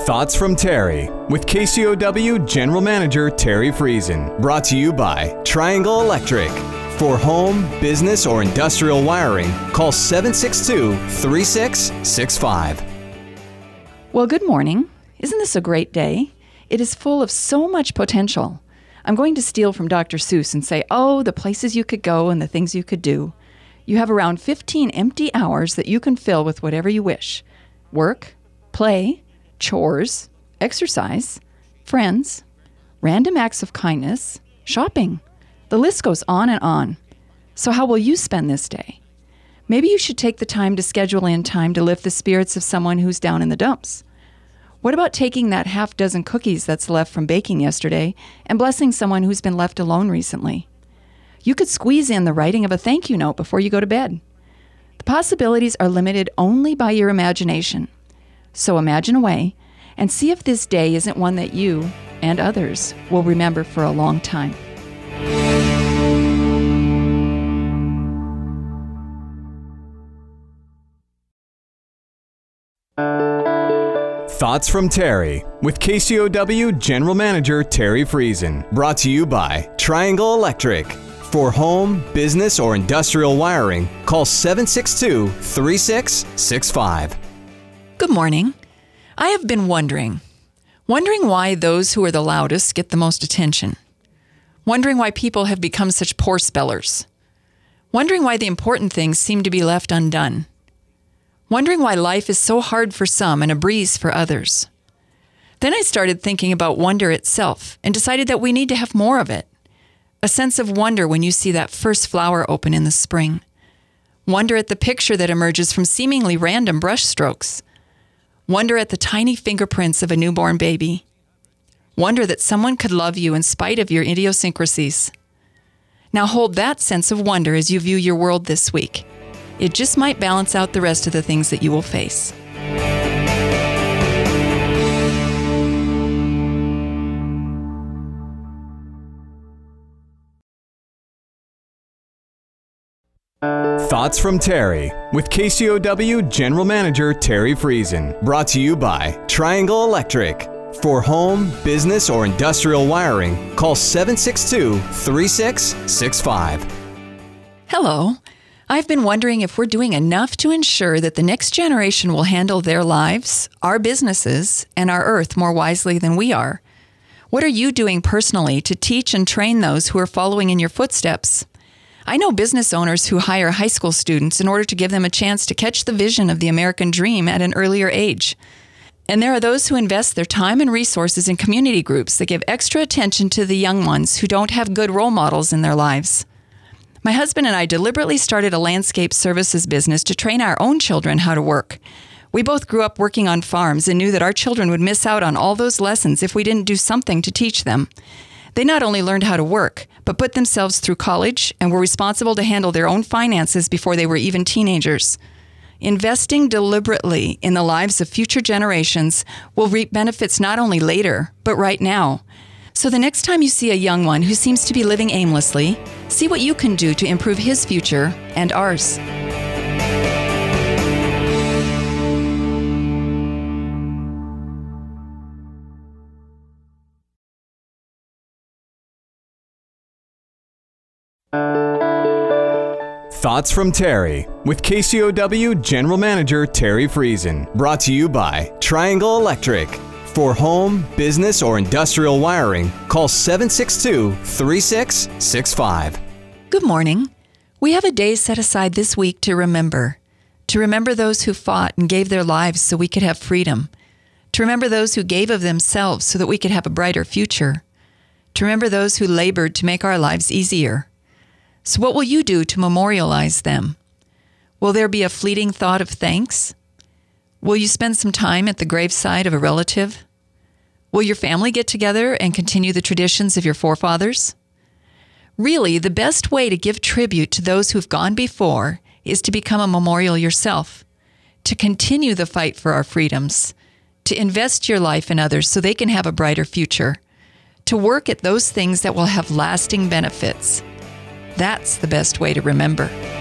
Thoughts from Terry with KCOW General Manager Terry Friesen. Brought to you by Triangle Electric. For home, business, or industrial wiring, call 762-3665. Well, good morning. Isn't this a great day? It is full of so much potential. I'm going to steal from Dr. Seuss and say, oh, the places you could go and the things you could do. You have around 15 empty hours that you can fill with whatever you wish. Work, play, chores, exercise, friends, random acts of kindness, shopping. The list goes on and on. So how will you spend this day? Maybe you should take the time to schedule in time to lift the spirits of someone who's down in the dumps. What about taking that half dozen cookies that's left from baking yesterday and blessing someone who's been left alone recently? You could squeeze in the writing of a thank you note before you go to bed. The possibilities are limited only by your imagination. So imagine away and see if this day isn't one that you and others will remember for a long time. Thoughts from Terry with KCOW General Manager Terry Friesen. Brought to you by Triangle Electric. For home, business, or industrial wiring, call 762-3665. Good morning. I have been wondering why those who are the loudest get the most attention. Wondering why people have become such poor spellers. Wondering why the important things seem to be left undone. Wondering why life is so hard for some and a breeze for others. Then I started thinking about wonder itself and decided that we need to have more of it. A sense of wonder when you see that first flower open in the spring. Wonder at the picture that emerges from seemingly random brush strokes. Wonder at the tiny fingerprints of a newborn baby. Wonder that someone could love you in spite of your idiosyncrasies. Now hold that sense of wonder as you view your world this week. It just might balance out the rest of the things that you will face. Thoughts from Terry with KCOW General Manager Terry Friesen. Brought to you by Triangle Electric. For home, business, or industrial wiring, call 762-3665. Hello. I've been wondering if we're doing enough to ensure that the next generation will handle their lives, our businesses, and our earth more wisely than we are. What are you doing personally to teach and train those who are following in your footsteps? I know business owners who hire high school students in order to give them a chance to catch the vision of the American dream at an earlier age. And there are those who invest their time and resources in community groups that give extra attention to the young ones who don't have good role models in their lives. My husband and I deliberately started a landscape services business to train our own children how to work. We both grew up working on farms and knew that our children would miss out on all those lessons if we didn't do something to teach them. They not only learned how to work, but put themselves through college and were responsible to handle their own finances before they were even teenagers. Investing deliberately in the lives of future generations will reap benefits not only later, but right now. So the next time you see a young one who seems to be living aimlessly, see what you can do to improve his future and ours. Thoughts from Terry with KCOW General Manager Terry Friesen. Brought to you by Triangle Electric. For home, business, or industrial wiring, call 762-3665. Good morning. We have a day set aside this week to remember those who fought and gave their lives so we could have freedom, to remember those who gave of themselves so that we could have a brighter future, to remember those who labored to make our lives easier. So what will you do to memorialize them? Will there be a fleeting thought of thanks? Will you spend some time at the graveside of a relative? Will your family get together and continue the traditions of your forefathers? Really, the best way to give tribute to those who've gone before is to become a memorial yourself, to continue the fight for our freedoms, to invest your life in others so they can have a brighter future, to work at those things that will have lasting benefits. That's the best way to remember.